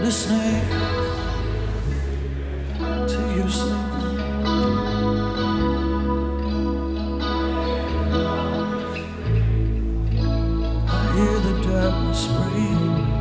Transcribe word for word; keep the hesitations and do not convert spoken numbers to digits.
listening to you sleeping. I hear the darkness breathe.